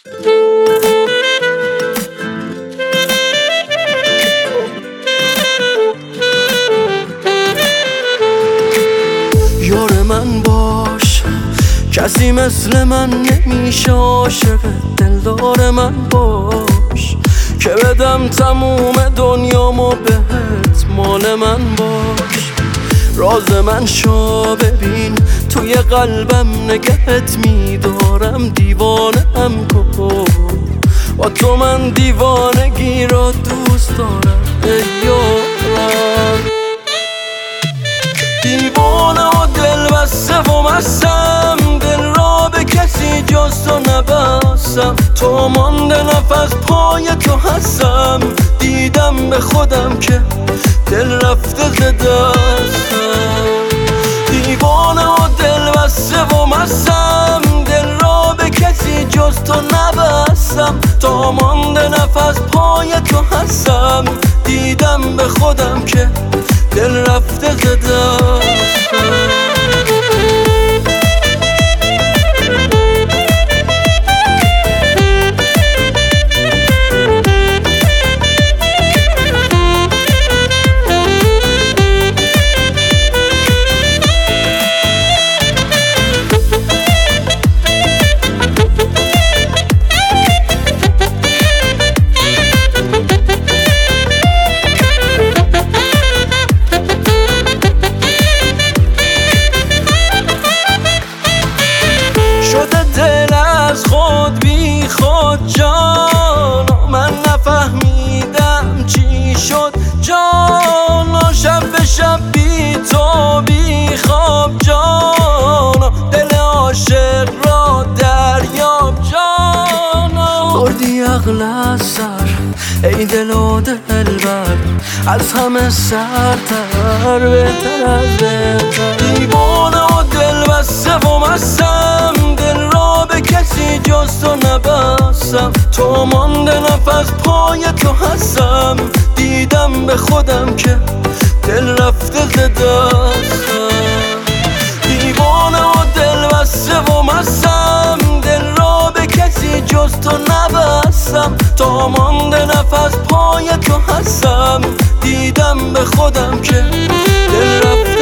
یار من باش، کسی مثل من نمیشه عاشق دلدار من باش، که بدم تموم دنیامو بهت، مال من باش. راز من شو ببین، توی قلبم نگهت میدارم، دیوانه‌ام کن، با تو من دیوانگی را دوست دارم. ای یارم دیوانه و دل بسته و مستم، دل را به کسی جز تو نبستم، تو مانده نفس پای تو هستم، دیدم به خودم که دل رفته ز دستم. دیوانه و دل بسته و مستم، دل را به کسی جز تو نبستم، تا مانده نفس پای تو هستم، دیدم به خودم که دل رفته ز دستم. از خود بی خود جانا، من نفهمیدم چی شد جانا، شب به شب بی تو بی خواب جانا، دل عاشق را دریاب جانا. بردی عقل از سر ای دل و دلبر، از همه سرتر بهتر از بهتر. دیوانه و دل بسته و مستم، دل را به کسی جز تو نبستم، تو مانده نفس پای تو هستم، دیدم به خودم که دل رفته ز دستم. دیوانه و دل بسته و مستم، دل را به کسی جز تو نبستم، تا مانده نفس پای تو هستم، دیدم به خودم که دل رفته